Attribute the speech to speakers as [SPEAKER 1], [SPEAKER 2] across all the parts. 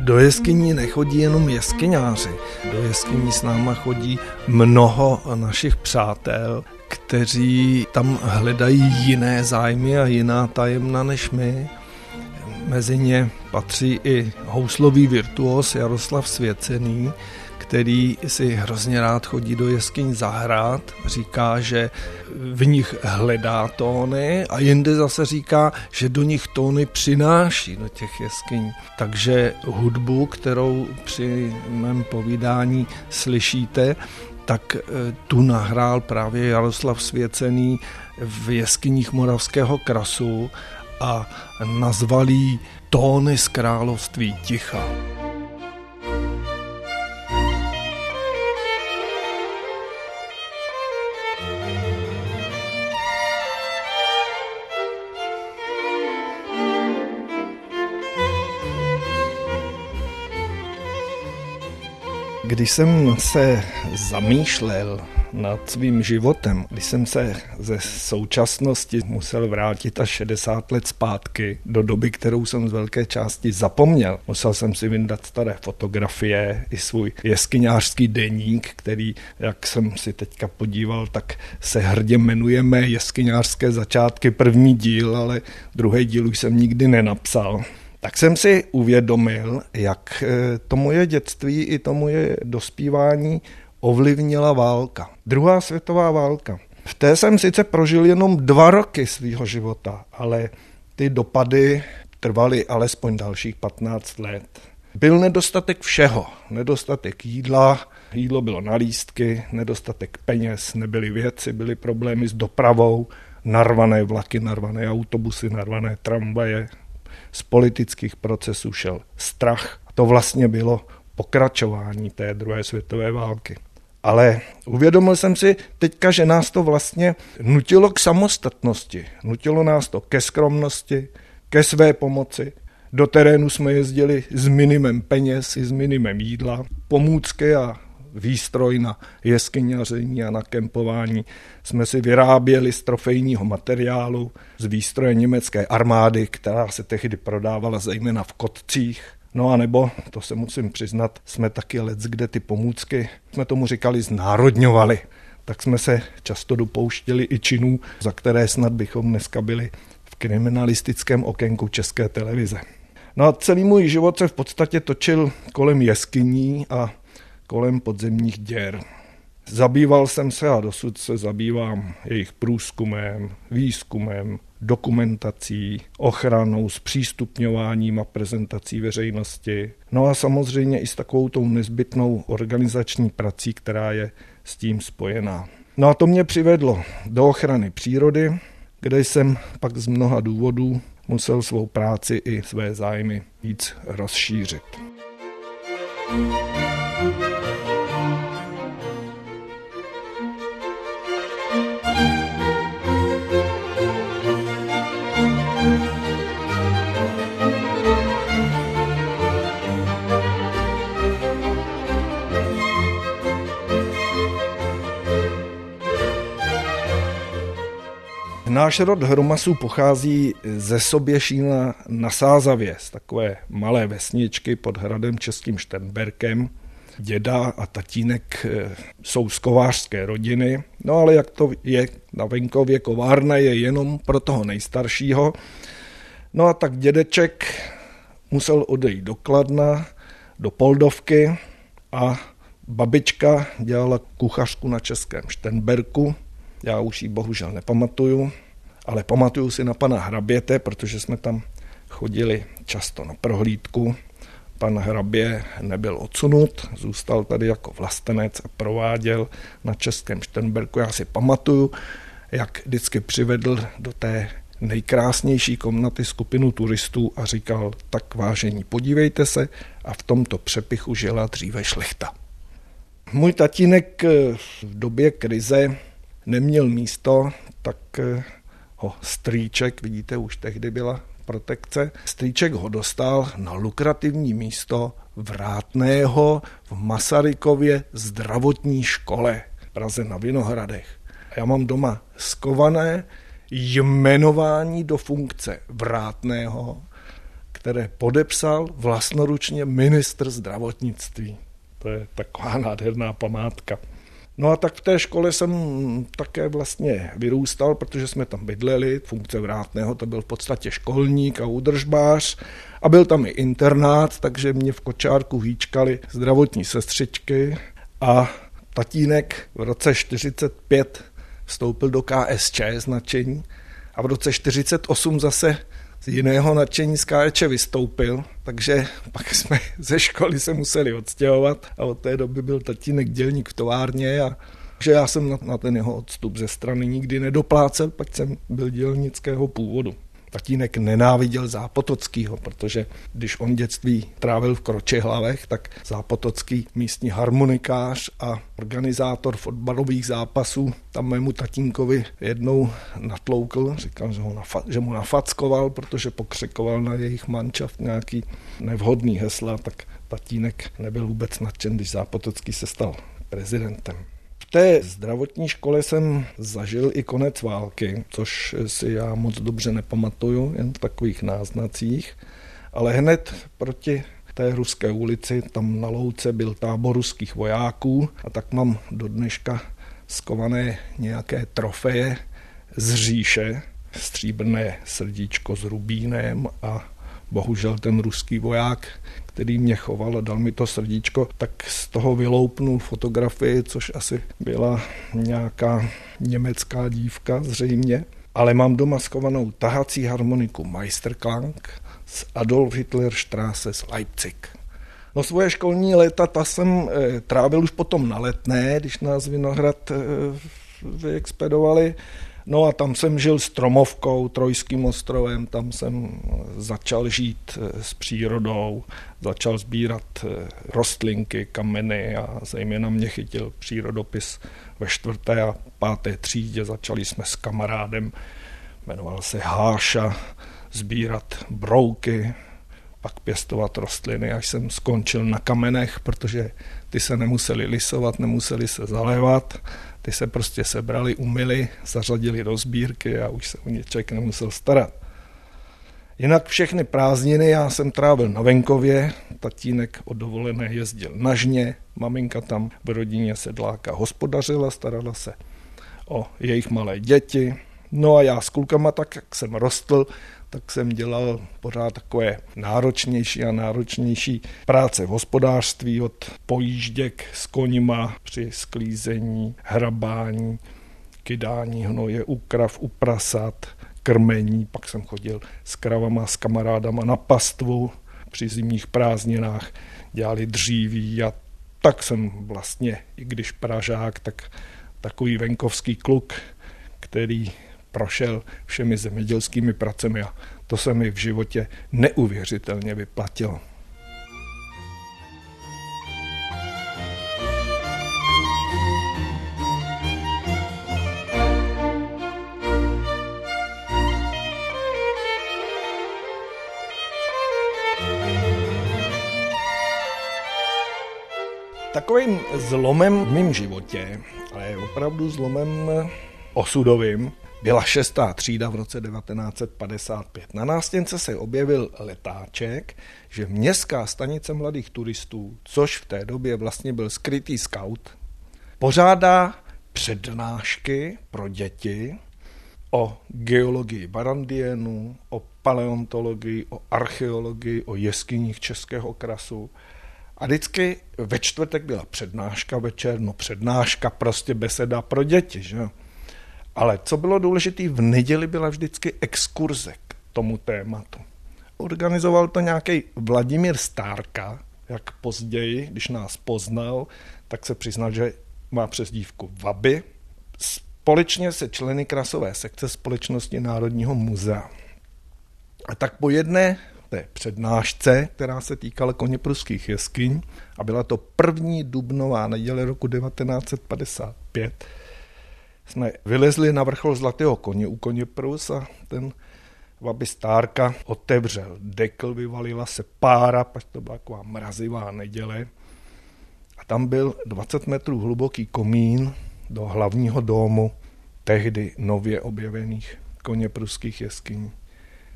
[SPEAKER 1] Do jeskyní nechodí jenom jeskyňáři, do jeskyní s náma chodí mnoho našich přátel, kteří tam hledají jiné zájmy a jiná tajemna než my. Mezi ně patří i houslový virtuos Jaroslav Svěcený, který si hrozně rád chodí do jeskyň zahrát. Říká, že v nich hledá tóny a jinde zase říká, že do nich tóny přináší do těch jeskyní. Takže hudbu, kterou při mém povídání slyšíte, tak tu nahrál právě Jaroslav Svěcený v jeskyních Moravského krasu a nazval jí Tóny z království ticha. Když jsem se zamýšlel nad svým životem, když jsem se ze současnosti musel vrátit až 60 let zpátky do doby, kterou jsem z velké části zapomněl. Musel jsem si vyndat staré fotografie i svůj jeskyňářský deník, který, jak jsem si teďka podíval, tak se hrdě jmenujeme Jeskyňářské začátky, první díl, ale druhý díl už jsem nikdy nenapsal. Tak jsem si uvědomil, jak to moje dětství i to moje dospívání ovlivnila válka. Druhá světová válka. V té jsem sice prožil jenom 2 roky svého života, ale ty dopady trvaly alespoň dalších 15 let. Byl nedostatek všeho. Nedostatek jídla, jídlo bylo na lístky, nedostatek peněz, nebyly věci, byly problémy s dopravou, narvané vlaky, narvané autobusy, narvané tramvaje. Z politických procesů šel strach. To vlastně bylo pokračování té druhé světové války. Ale uvědomil jsem si teďka, že nás to vlastně nutilo k samostatnosti. Nutilo nás to ke skromnosti, ke své pomoci. Do terénu jsme jezdili s minimem peněz i s minimem jídla. Pomůcky a výstroj na jeskyňaření a na kempování jsme si vyráběli z trofejního materiálu, z výstroje německé armády, která se tehdy prodávala zejména v Kotcích. No a nebo, to se musím přiznat, jsme taky leckde ty pomůcky, jsme tomu říkali, znárodňovali. Tak jsme se často dopouštěli i činů, za které snad bychom dneska byli v kriminalistickém okénku České televize. No a celý můj život se v podstatě točil kolem jeskyní a kolem podzemních děr. Zabýval jsem se a dosud se zabývám jejich průzkumem, výzkumem, dokumentací, ochranou, zpřístupňováním a prezentací veřejnosti. No a samozřejmě i s takovou tou nezbytnou organizační prací, která je s tím spojená. No a to mě přivedlo do ochrany přírody, kde jsem pak z mnoha důvodů musel svou práci i své zájmy víc rozšířit. Náš rod Hromasů pochází ze Soběšína na Sázavě, z takové malé vesničky pod hradem Českým Šternberkem. Děda a tatínek jsou z kovářské rodiny, no ale jak to je na venkově, kovárna je jenom pro toho nejstaršího. No a tak dědeček musel odejít do Kladna, do Poldovky a babička dělala kuchařku na Českém Šternberku. Já už ji bohužel nepamatuju, ale pamatuju si na pana hraběte, protože jsme tam chodili často na prohlídku. Pan hrabě nebyl odsunut, zůstal tady jako vlastenec a prováděl na Českém Šternberku. Já si pamatuju, jak vždycky přivedl do té nejkrásnější komnaty skupinu turistů a říkal, tak vážení, podívejte se, a v tomto přepichu žila dříve šlechta. Můj tatínek v době krize neměl místo, tak ho strýček, vidíte, už tehdy byla protekce, strýček ho dostal na lukrativní místo vrátného v Masarykově zdravotní škole v Praze na Vinohradech. A já mám doma skované jmenování do funkce vrátného, které podepsal vlastnoručně ministr zdravotnictví. To je taková nádherná památka. No a tak v té škole jsem také vlastně vyrůstal, protože jsme tam bydleli, funkce vrátného, to byl v podstatě školník a údržbář a byl tam i internát, takže mě v kočárku hýčkali zdravotní sestřičky a tatínek v roce 45 vstoupil do KSČ z nadšení a v roce 48 zase z jiného nadšení z KSČ vystoupil, takže pak jsme ze školy se museli odstěhovat a od té doby byl tatínek dělník v továrně a že já jsem na ten jeho odstup ze strany nikdy nedoplácel, pak jsem byl dělnického původu. Tatínek nenáviděl Zápotockýho, protože když on dětství trávil v Kročihlavech, tak Zápotocký místní harmonikář a organizátor fotbalových zápasů tam mému tatínkovi jednou natloukl, říkal, že mu nafackoval, protože pokřikoval na jejich manšaft nějaký nevhodný hesla, tak tatínek nebyl vůbec nadšen, když Zápotocký se stal prezidentem. V té zdravotní škole jsem zažil i konec války, což si já moc dobře nepamatuju, jen v takových náznacích, ale hned proti té Ruské ulici, tam na louce byl tábor ruských vojáků a tak mám do dneška skované nějaké trofeje z říše, stříbrné srdíčko s rubínem a bohužel ten ruský voják, který mě choval a dal mi to srdíčko, tak z toho vyloupnul fotografii, což asi byla nějaká německá dívka zřejmě. Ale mám doma schovanou tahací harmoniku Meisterklang z Adolf Hitler Straße z Leipzig. No svoje školní léta ta jsem trávil už potom na Letné, když nás Vinohrad vyexpedovali. No a tam jsem žil s Tromovkou, Trojským ostrovem, tam jsem začal žít s přírodou, začal sbírat rostlinky, kameny a zejména mě chytil přírodopis ve 4. a 5. třídě. Začali jsme s kamarádem, jmenoval se Háša, sbírat brouky, pak pěstovat rostliny, až jsem skončil na kamenech, protože ty se nemuseli lisovat, nemuseli se zalévat. Ty se prostě sebrali, umyli, zařadili do sbírky a už se o ně člověk nemusel starat. Jinak všechny prázdniny já jsem trávil na venkově, tatínek o dovolené jezdil na žně, maminka tam v rodině sedláka hospodařila, starala se o jejich malé děti. No a já s klukama, tak jak jsem rostl, tak jsem dělal pořád takové náročnější a náročnější práce v hospodářství, od pojížděk s koňma při sklízení, hrabání, kydání hnoje u krav, u prasat, krmení. Pak jsem chodil s kravama, s kamarádama na pastvu, při zimních prázdninách dělali dříví a tak jsem vlastně, i když Pražák, tak takový venkovský kluk, který prošel všemi zemědělskými pracemi a to se mi v životě neuvěřitelně vyplatilo. Takovým zlomem v mém životě, ale opravdu zlomem osudovým, byla 6. třída v roce 1955. Na nástěnce se objevil letáček, že Městská stanice mladých turistů, což v té době vlastně byl skrytý scout, pořádá přednášky pro děti o geologii Barandienu, o paleontologii, o archeologii, o jeskyních Českého krasu. A vždycky ve čtvrtek byla přednáška večer, přednáška, prostě beseda pro děti, že jo. Ale co bylo důležité, v neděli byla vždycky exkurze k tomu tématu. Organizoval to nějaký Vladimír Stárka, jak později, když nás poznal, tak se přiznal, že má přezdívku Vaby. Společně se členy krasové sekce Společnosti Národního muzea. A tak po jedné té přednášce, která se týkala koněpruských jeskyň, a byla to 1. dubnová neděle roku 1955, jsme vylezli na vrchol Zlatého koně u Koněprus a ten Vaby Stárka otevřel dekl, vyvalila se pára, pak to byla taková mrazivá neděle a tam byl 20 metrů hluboký komín do hlavního domu tehdy nově objevených koněpruských jeskyní.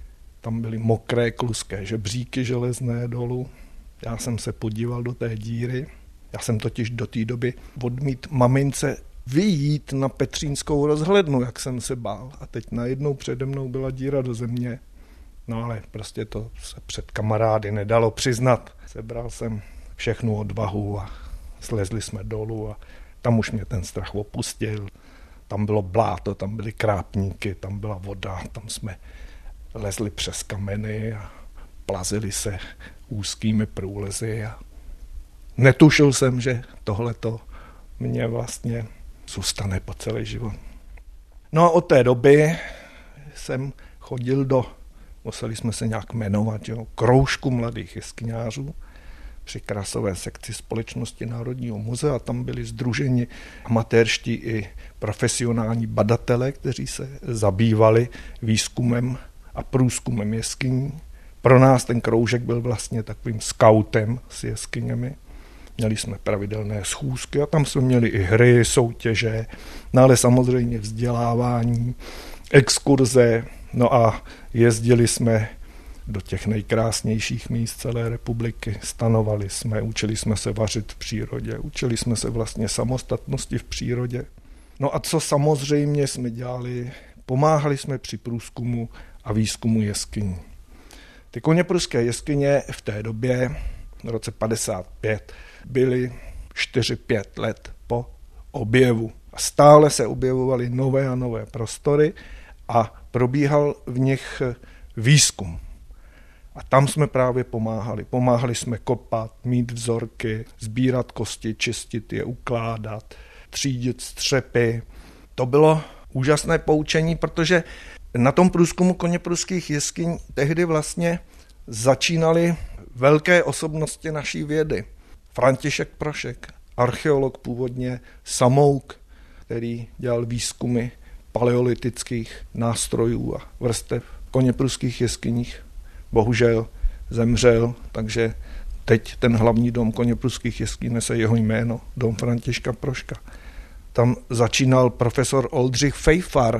[SPEAKER 1] tam byly mokré kluské žebříky železné dolů. Já jsem se podíval do té díry. Já jsem totiž do té doby odmít mamince vyjít na Petřínskou rozhlednu, jak jsem se bál. A teď najednou přede mnou byla díra do země. No ale prostě to se před kamarády nedalo přiznat. Sebral jsem všechnu odvahu a slezli jsme dolů a tam už mě ten strach opustil. Tam bylo bláto, tam byly krápníky, tam byla voda, tam jsme lezli přes kameny a plazili se úzkými průlezy a netušil jsem, že tohleto mě vlastně zůstane po celý život. No a od té doby jsem chodil museli jsme se nějak jmenovat, jo, kroužku mladých jeskyňářů při krasové sekci Společnosti Národního muzea. Tam byli sdruženi amatérští i profesionální badatelé, kteří se zabývali výzkumem a průzkumem jeskyní. Pro nás ten kroužek byl vlastně takovým skautem s jeskyněmi. Měli jsme pravidelné schůzky a tam jsme měli i hry, soutěže, no ale samozřejmě vzdělávání, exkurze, no a jezdili jsme do těch nejkrásnějších míst celé republiky, stanovali jsme, učili jsme se vařit v přírodě, učili jsme se vlastně samostatnosti v přírodě. No a co samozřejmě jsme dělali, pomáhali jsme při průzkumu a výzkumu jeskyní. Ty koněpruské jeskyně v té době, v roce 55, byly 4-5 let po objevu. A stále se objevovaly nové a nové prostory a probíhal v nich výzkum. A tam jsme právě pomáhali. Pomáhali jsme kopat, mít vzorky, sbírat kosti, čistit je, ukládat, třídit střepy. To bylo úžasné poučení, protože na tom průzkumu koněpruských jeskyň tehdy vlastně začínaly velké osobnosti naší vědy. František Prošek, archeolog původně, samouk, který dělal výzkumy paleolitických nástrojů a vrstev v koněpruských jeskyních. Bohužel zemřel, takže teď ten hlavní dom koněpruských jeskyní nese jeho jméno, dom Františka Proška. Tam začínal profesor Oldřich Fejfar,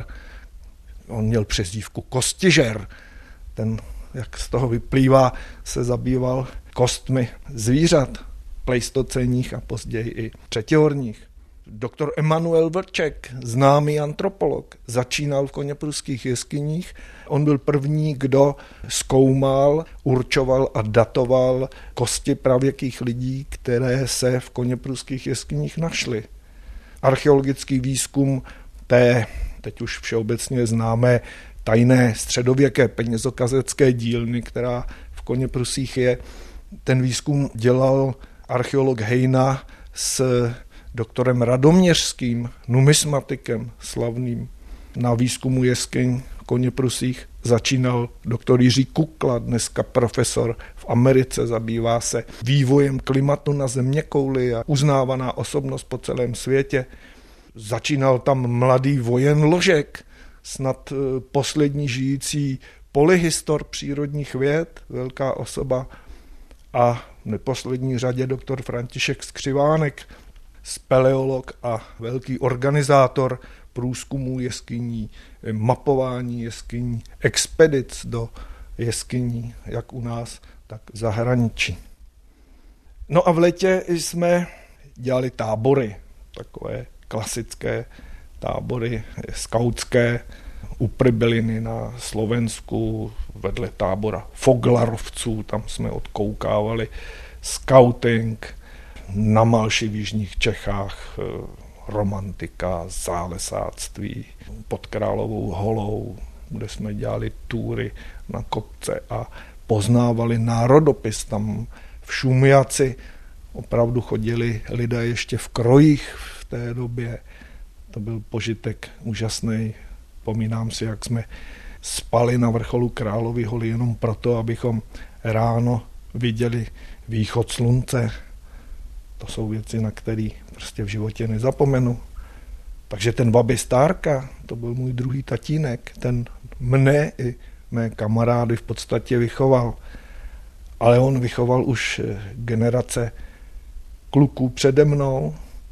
[SPEAKER 1] on měl přezdívku Kostižer, ten, jak z toho vyplývá, se zabýval kostmi zvířat, pleistocénních a později i třetihorních. Doktor Emanuel Vlček, známý antropolog, začínal v koněpruských jeskyních. On byl první, kdo zkoumal, určoval a datoval kosti pravěkých lidí, které se v koněpruských jeskyních našly. Archeologický výzkum té, teď už všeobecně známé, tajné středověké penězokazecké dílny, která v Koněprusích je, ten výzkum dělal archeolog Hejna s doktorem Radoměřským, numismatikem slavným. Na výzkumu jeskyň v Koněprusích začínal doktor Jiří Kukla, dneska profesor v Americe, zabývá se vývojem klimatu na zeměkouli a uznávaná osobnost po celém světě. Začínal tam mladý Vojen Ložek, snad poslední žijící polyhistor přírodních věd, velká osoba, a v neposlední řadě doktor František Skřivánek, speleolog a velký organizátor průzkumů jeskyní, mapování jeskyní, expedic do jeskyní, jak u nás, tak v zahraničí. No a v létě jsme dělali tábory, takové klasické tábory skautské, u Prybyliny na Slovensku, vedle tábora Foglarovců, tam jsme odkoukávali skauting, na Malši v jižních Čechách, romantika, zálesáctví, pod Královou Holou, kde jsme dělali túry na kopce a poznávali národopis. Tam v Šumiaci opravdu chodili lidé ještě v krojích v té době. To byl požitek úžasný. Vzpomínám si, jak jsme spali na vrcholu Královy hory jenom proto, abychom ráno viděli východ slunce. To jsou věci, na které prostě v životě nezapomenu. Takže ten Babi Stárka, to byl můj druhý tatínek, ten mne i mé kamarády v podstatě vychoval. Ale on vychoval už generace kluků přede mnou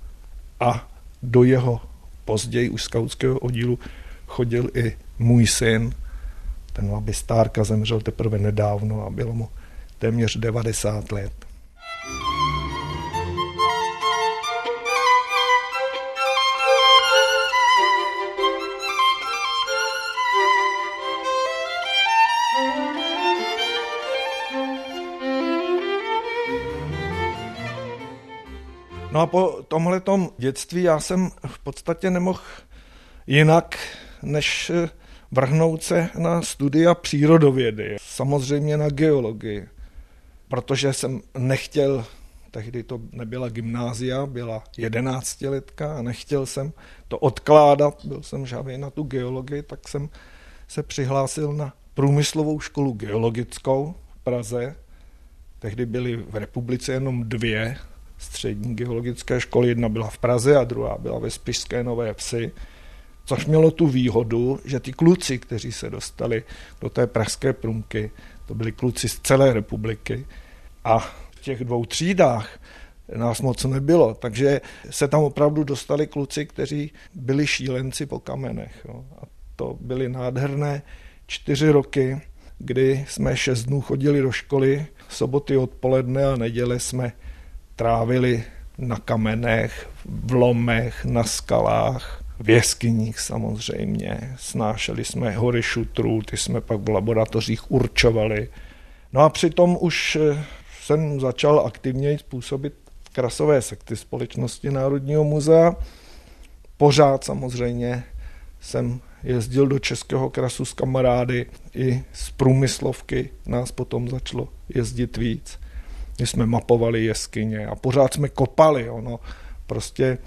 [SPEAKER 1] a do jeho později už skautského oddílu chodil i můj syn. Ten Labistárka zemřel teprve nedávno a bylo mu téměř 90 let. No a po tomhletom dětství já jsem v podstatě nemohl jinak, než vrhnout se na studia přírodovědy. Samozřejmě na geologii, protože jsem nechtěl, tehdy to nebyla gymnázia, byla 11letka a nechtěl jsem to odkládat, byl jsem žhavý na tu geologii, tak jsem se přihlásil na průmyslovou školu geologickou v Praze. Tehdy byly v republice jenom 2 střední geologické školy, jedna byla v Praze a druhá byla ve Spišské Nové Vsi, což mělo tu výhodu, že ty kluci, kteří se dostali do té pražské průmky, to byli kluci z celé republiky a v těch 2 třídách nás moc nebylo, takže se tam opravdu dostali kluci, kteří byli šílenci po kamenech. Jo. A to byly nádherné 4 roky, kdy jsme 6 dnů chodili do školy, soboty odpoledne a neděle jsme trávili na kamenech, v lomech, na skalách, v jeskyních samozřejmě. Snášeli jsme hory šutrů, ty jsme pak v laboratořích určovali. No a přitom už jsem začal aktivněji působit v krasové sekci Společnosti Národního muzea. Pořád samozřejmě jsem jezdil do Českého krasu s kamarády, i z průmyslovky nás potom začalo jezdit víc. My jsme mapovali jeskyně a pořád jsme kopali. Ono prostě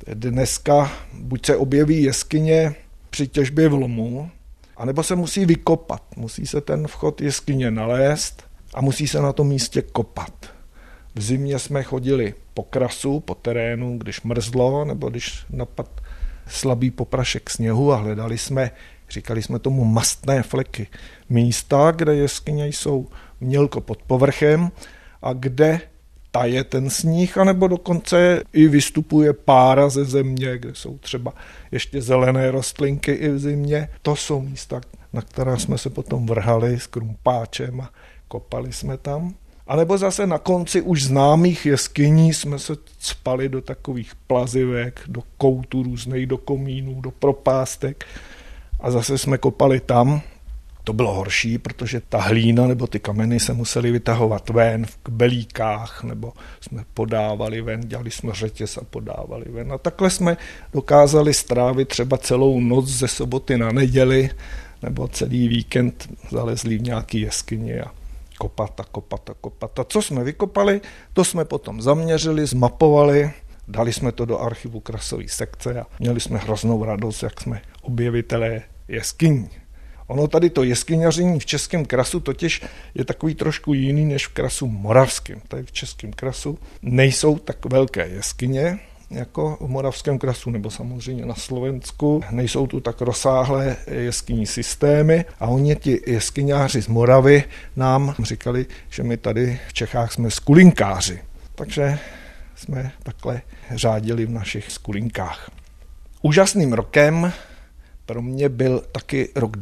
[SPEAKER 1] dneska buď se objeví jeskyně při těžbě v lomu, anebo se musí vykopat. Musí se ten vchod jeskyně nalézt a musí se na tom místě kopat. V zimě jsme chodili po krasu, po terénu, když mrzlo, nebo když napad slabý poprašek sněhu a hledali jsme, říkali jsme tomu mastné fleky. Místa, kde jeskyně jsou mělko pod povrchem a kde taje ten sníh, anebo dokonce i vystupuje pára ze země, kde jsou třeba ještě zelené rostlinky i v zimě. To jsou místa, na která jsme se potom vrhali s krumpáčem a kopali jsme tam. A nebo zase na konci už známých jeskyní jsme se cpali do takových plazivek, do koutů různých, do komínů, do propástek a zase jsme kopali tam. To bylo horší, protože ta hlína nebo ty kameny se musely vytahovat ven v kbelíkách, nebo jsme podávali ven, dělali jsme řetěz a podávali ven. A takhle jsme dokázali strávit třeba celou noc ze soboty na neděli, nebo celý víkend zalezli v nějaký jeskyni a kopat a kopat a kopat. A co jsme vykopali, to jsme potom zaměřili, zmapovali, dali jsme to do archivu krasové sekce a měli jsme hroznou radost, jak jsme objevitelé jeskyní. Ono tady to jeskyňaření v Českém krasu totiž je takový trošku jiný než v krasu moravském. Tady v Českém krasu nejsou tak velké jeskyně, jako v Moravském krasu nebo samozřejmě na Slovensku. Nejsou tu tak rozsáhlé jeskyní systémy a oni ti jeskyňáři z Moravy nám říkali, že my tady v Čechách jsme skulinkáři. Takže jsme takhle řádili v našich skulinkách. Úžasným rokem pro mě byl taky rok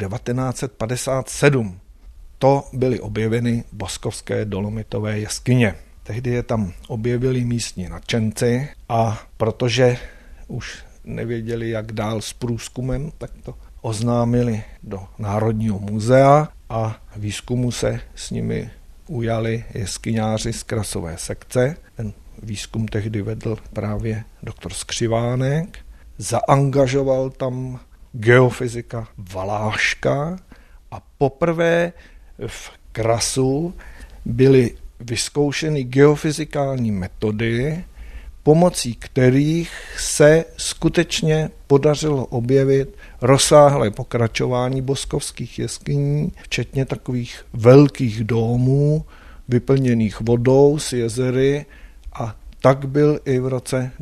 [SPEAKER 1] 1957. To byly objeveny boskovské dolomitové jeskyně. Tehdy je tam objevili místní nadšenci a protože už nevěděli, jak dál s průzkumem, tak to oznámili do Národního muzea a výzkumu se s nimi ujali jeskyňáři z krasové sekce. Ten výzkum tehdy vedl právě doktor Skřivánek. Zaangažoval tam geofyzika Valáška a poprvé v krasu byly vyzkoušeny geofyzikální metody, pomocí kterých se skutečně podařilo objevit rozsáhlé pokračování boskovských jeskyní, včetně takových velkých domů, vyplněných vodou s jezery a tak byl i v roce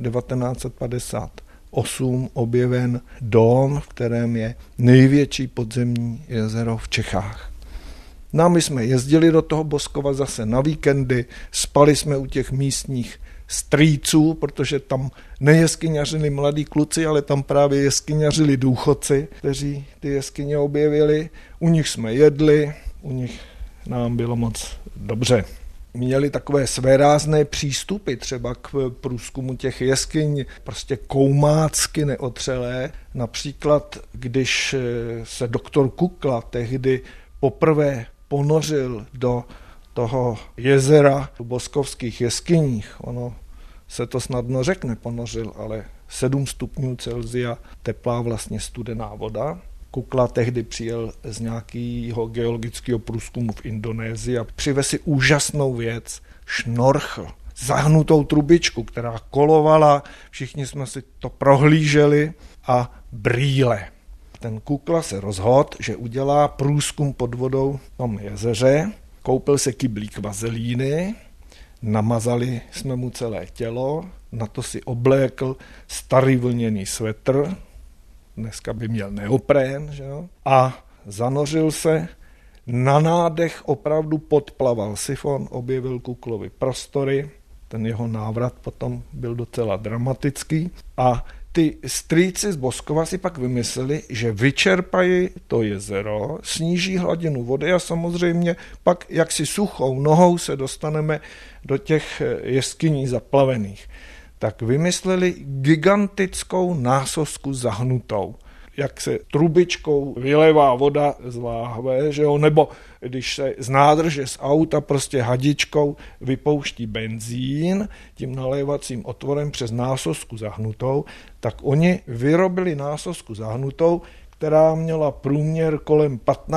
[SPEAKER 1] 1958 objeven dóm, v kterém je největší podzemní jezero v Čechách. No a my jsme jezdili do toho Boskova zase na víkendy, spali jsme u těch místních strýců, protože tam nejeskyňařili mladí kluci, ale tam právě jeskyňařili důchodci, kteří ty jeskyně objevili. U nich jsme jedli, u nich nám bylo moc dobře. Měli takové svérázné přístupy třeba k průzkumu těch jeskyň, prostě koumácky neotřelé. Například, když se doktor Kukla tehdy poprvé ponořil do toho jezera v Boskovských jeskyních, ono se to snadno řekne, ponořil, ale 7 stupňů Celsia teplá vlastně studená voda. Kukla tehdy přijel z nějakého geologického průzkumu v Indonésii a přivez si úžasnou věc, šnorchl, zahnutou trubičku, která kolovala, všichni jsme si to prohlíželi, a brýle. Ten Kukla se rozhodl, že udělá průzkum pod vodou v tom jezeře, koupil se kyblík vazelíny, namazali jsme mu celé tělo, na to si oblékl starý vlněný svetr, dneska by měl neoprén, že jo? A zanořil se, na nádech opravdu podplaval sifon, objevil Kuklovi prostory, ten jeho návrat potom byl docela dramatický a ty strýci z Boskova si pak vymysleli, že vyčerpají to jezero, sníží hladinu vody a samozřejmě pak jaksi suchou nohou se dostaneme do těch jeskyní zaplavených. Tak vymysleli gigantickou násosku zahnutou. Jak se trubičkou vylevá voda z láhve, že jo? Nebo když se z nádrže z auta prostě hadičkou vypouští benzín tím nalévacím otvorem přes násosku zahnutou, tak oni vyrobili násosku zahnutou, která měla průměr kolem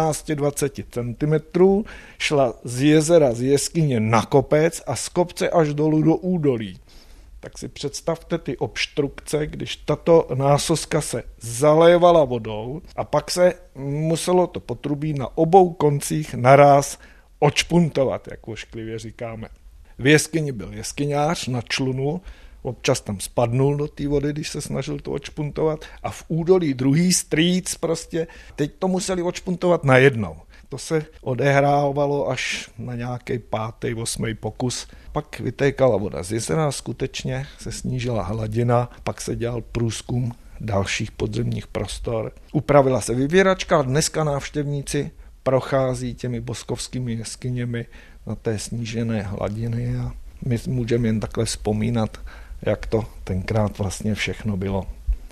[SPEAKER 1] 15-20 cm, šla z jezera, z jeskyně na kopec a z kopce až dolů do údolí. Tak si představte ty obstrukce, když tato násoska se zalévala vodou a pak se muselo to potrubí na obou koncích naráz odšpuntovat, jak ošklivě říkáme. V jeskyni byl jeskyňář na člunu, občas tam spadnul do té vody, když se snažil to odšpuntovat, a v údolí druhý strýc prostě, teď to museli odšpuntovat najednou. To se odehrávalo až na nějaký 5., 8. pokus. Pak vytékala voda z jezera, skutečně se snížila hladina, pak se dělal průzkum dalších podzemních prostor. Upravila se vyvěračka, dneska návštěvníci prochází těmi boskovskými jeskyněmi na té snížené hladiny a my můžeme jen takhle vzpomínat, jak to tenkrát vlastně všechno bylo.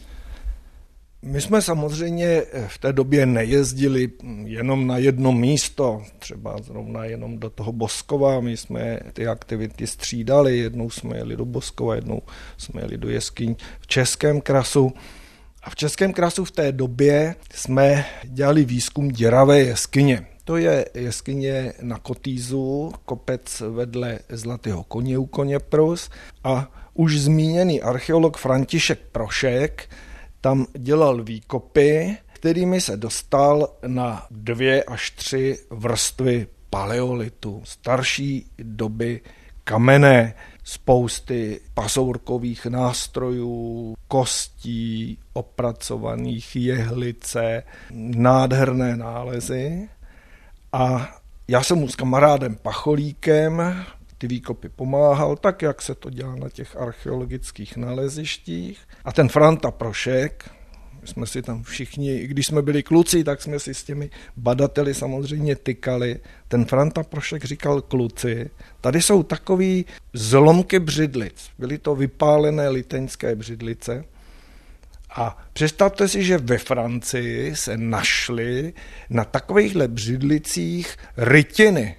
[SPEAKER 1] My jsme samozřejmě v té době nejezdili jenom na jedno místo, třeba zrovna jenom do toho Boskova, my jsme ty aktivity střídali, jednou jsme jeli do Boskova, jednou jsme jeli do jeskyň v Českém Krasu. A v Českém Krasu v té době jsme dělali výzkum děravé jeskyně. To je jeskyně na Kotýzu, kopec vedle Zlatého koně u Koněprus, a už zmíněný archeolog František Prošek tam dělal výkopy, kterými se dostal na 2 až 3 vrstvy paleolitu, starší doby kamenné, spousty pasourkových nástrojů, kostí, opracovaných jehlice, nádherné nálezy. A já jsem mu s kamarádem Pacholíkem ty výkopy pomáhal, tak jak se to dělá na těch archeologických nalezištích. A ten Franta Prošek, my jsme si tam všichni, i když jsme byli kluci, tak jsme si s těmi badateli samozřejmě tykali. Ten Franta Prošek říkal: kluci, tady jsou takový zlomky břidlic. Byly to vypálené liteňské břidlice. A představte si, že ve Francii se našly na takovýchhle břidlicích rytiny.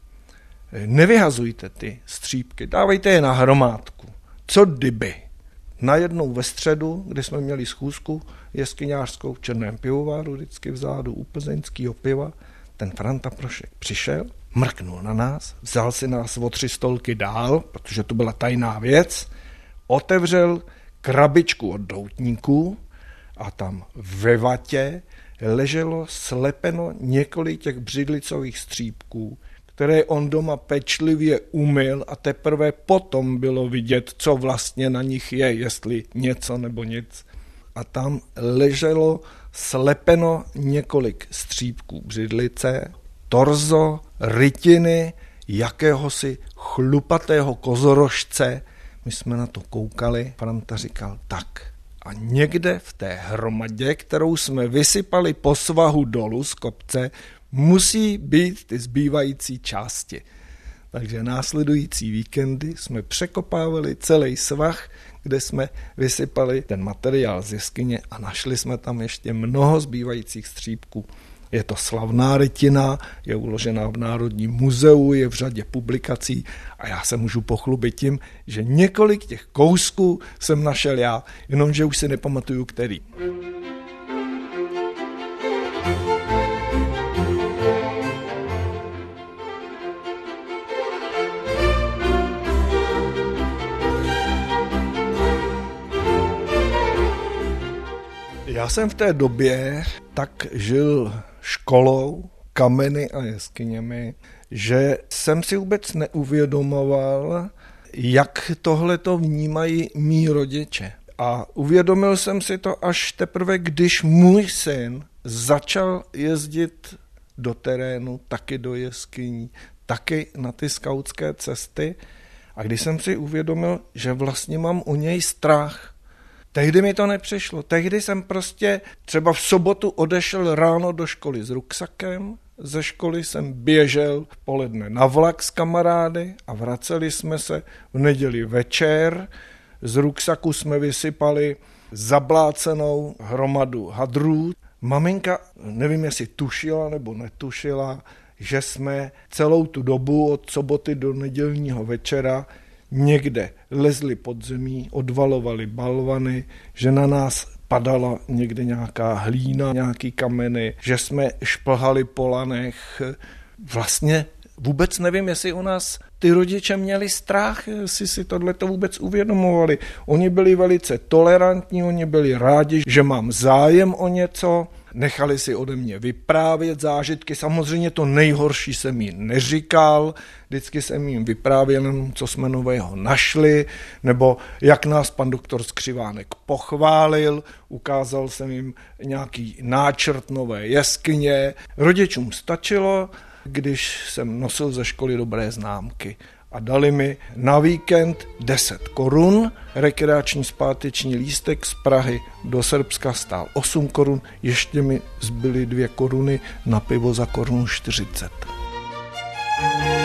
[SPEAKER 1] Nevyhazujte ty střípky, dávejte je na hromádku. Co kdyby? Najednou ve středu, kdy jsme měli schůzku jeskyňářskou v Černém pivovaru, vždycky vzadu u plzeňského piva, ten Franta Prošek přišel, mrknul na nás, vzal si nás o 3 stolky dál, protože to byla tajná věc, otevřel krabičku od doutníků a tam ve vatě leželo slepeno několik těch břidlicových střípků, které on doma pečlivě umyl, a teprve potom bylo vidět, co vlastně na nich je, jestli něco nebo nic. A tam leželo slepeno několik střípků břidlice, torzo, rytiny jakéhosi chlupatého kozorožce My jsme na to koukali, Franta říkal tak. A někde v té hromadě, kterou jsme vysypali po svahu dolů z kopce, musí být ty zbývající části. Takže následující víkendy jsme překopávali celý svah, kde jsme vysypali ten materiál z jeskyně a našli jsme tam ještě mnoho zbývajících střípků. Je to slavná rytina, je uložená v Národním muzeu, je v řadě publikací a já se můžu pochlubit tím, že několik těch kousků jsem našel já, jenomže už si nepamatuju, který. Já jsem v té době tak žil školou, kameny a jeskyněmi, že jsem si vůbec neuvědomoval, jak tohleto vnímají mí rodiče. A uvědomil jsem si to až teprve, když můj syn začal jezdit do terénu, taky do jeskyní, taky na ty skautské cesty. A když jsem si uvědomil, že vlastně mám o něj strach. Tehdy mi to nepřišlo. Tehdy jsem prostě třeba v sobotu odešel ráno do školy s ruksakem, ze školy jsem běžel v poledne na vlak s kamarády a vraceli jsme se v neděli večer. Z ruksaku jsme vysypali zablácenou hromadu hadrů. Maminka, nevím, jestli tušila nebo netušila, že jsme celou tu dobu od soboty do nedělního večera někde lezli pod zemí, odvalovali balvany, že na nás padala někde nějaká hlína, nějaký kameny, že jsme šplhali po lanech. Vlastně vůbec nevím, jestli u nás ty rodiče měli strach, jestli si tohleto vůbec uvědomovali. Oni byli velice tolerantní, oni byli rádi, že mám zájem o něco, nechali si ode mě vyprávět zážitky. Samozřejmě to nejhorší jsem jim neříkal, vždycky jsem jim vyprávěl, co jsme nového našli, nebo jak nás pan doktor Skřivánek pochválil, ukázal jsem jim nějaký náčrt nové jeskyně. Rodičům stačilo, když jsem nosil ze školy dobré známky a dali mi na víkend 10 korun, rekreační zpáteční lístek z Prahy do Srbska stál 8 korun, ještě mi zbyly 2 koruny na pivo za 1,40 Kč.